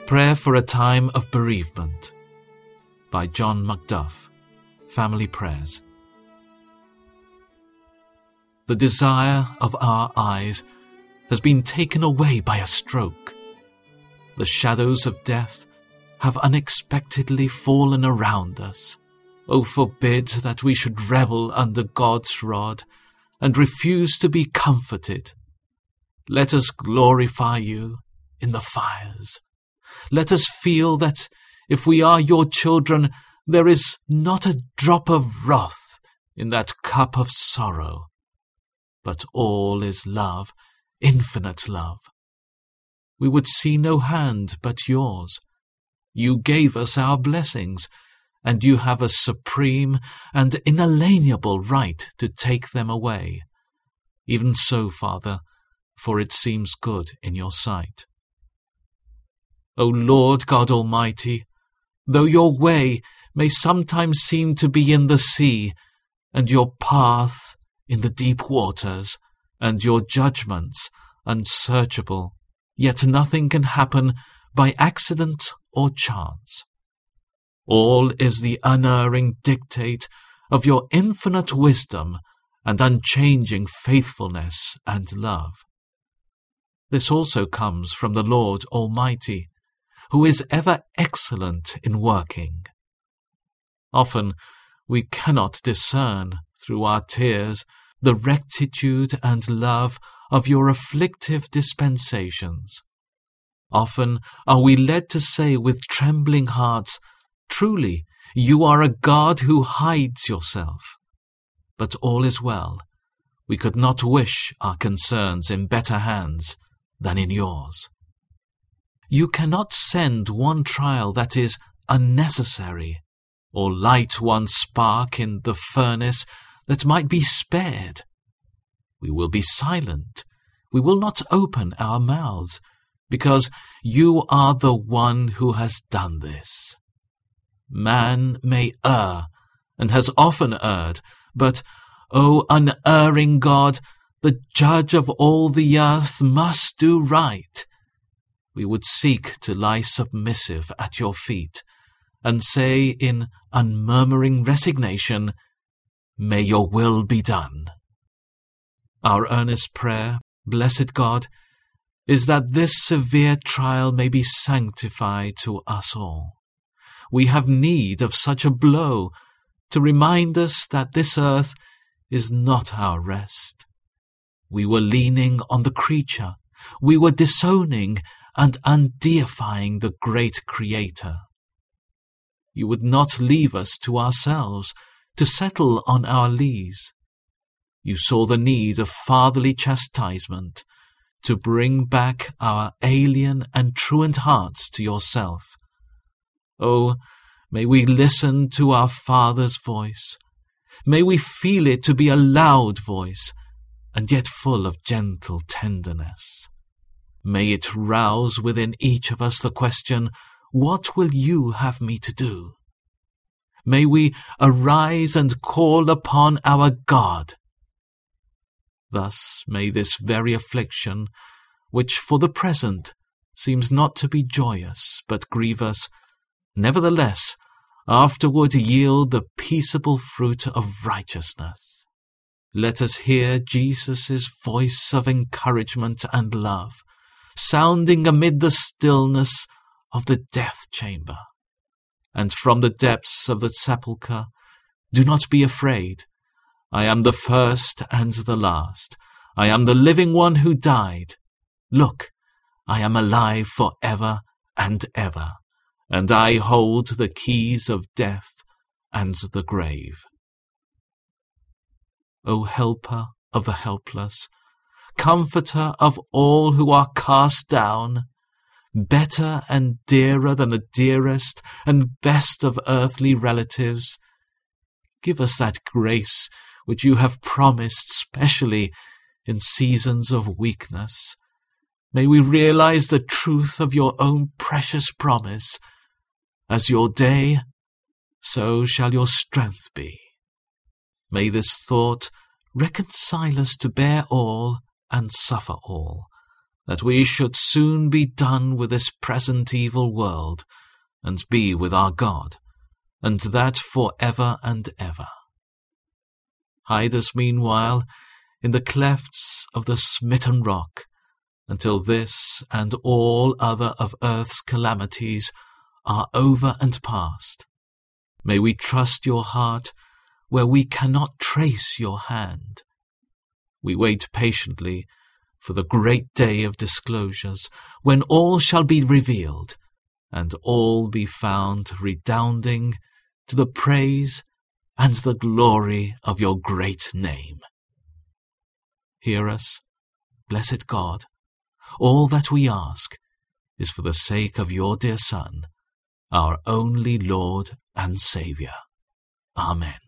Prayer for a Time of Bereavement by John Macduff, Family Prayers. The desire of our eyes has been taken away by a stroke. The shadows of death have unexpectedly fallen around us. O forbid that we should rebel under God's rod and refuse to be comforted. Let us glorify you in the fires. Let us feel that if we are your children, there is not a drop of wrath in that cup of sorrow, but all is love, infinite love. We would see no hand but yours. You gave us our blessings, and you have a supreme and inalienable right to take them away. Even so, Father, for it seems good in your sight. O Lord God Almighty, though your way may sometimes seem to be in the sea, and your path in the deep waters, and your judgments unsearchable, yet nothing can happen by accident or chance. All is the unerring dictate of your infinite wisdom and unchanging faithfulness and love. This also comes from the Lord Almighty, who is ever excellent in working. Often we cannot discern through our tears the rectitude and love of your afflictive dispensations. Often are we led to say with trembling hearts, "Truly, you are a God who hides yourself." But all is well. We could not wish our concerns in better hands than in yours. You cannot send one trial that is unnecessary, or light one spark in the furnace that might be spared. We will be silent. We will not open our mouths, because you are the one who has done this. Man may err, and has often erred, but, O unerring God, the judge of all the earth must do right. We would seek to lie submissive at your feet, and say in unmurmuring resignation, "May your will be done." Our earnest prayer, blessed God, is that this severe trial may be sanctified to us all. We have need of such a blow to remind us that this earth is not our rest. We were leaning on the creature. We were disowning and undeifying the great Creator. You would not leave us to ourselves to settle on our lees. You saw the need of fatherly chastisement to bring back our alien and truant hearts to yourself. Oh, may we listen to our Father's voice. May we feel it to be a loud voice, and yet full of gentle tenderness. May it rouse within each of us the question, "What will you have me to do?" May we arise and call upon our God. Thus may this very affliction, which for the present seems not to be joyous but grievous, nevertheless afterward yield the peaceable fruit of righteousness. Let us hear Jesus' voice of encouragement and love, sounding amid the stillness of the death chamber. And from the depths of the sepulchre, "Do not be afraid. I am the first and the last. I am the living one who died. Look, I am alive for ever and ever, and I hold the keys of death and the grave." O helper of the helpless, comforter of all who are cast down, better and dearer than the dearest and best of earthly relatives, give us that grace which you have promised specially in seasons of weakness. May we realize the truth of your own precious promise. As your day, so shall your strength be. May this thought reconcile us to bear all and suffer all, that we should soon be done with this present evil world, and be with our God, and that for ever and ever. Hide us meanwhile in the clefts of the smitten rock, until this and all other of earth's calamities are over and past. May we trust your heart where we cannot trace your hand. We wait patiently for the great day of disclosures, when all shall be revealed, and all be found redounding to the praise and the glory of your great name. Hear us, blessed God. All that we ask is for the sake of your dear Son, our only Lord and Saviour. Amen.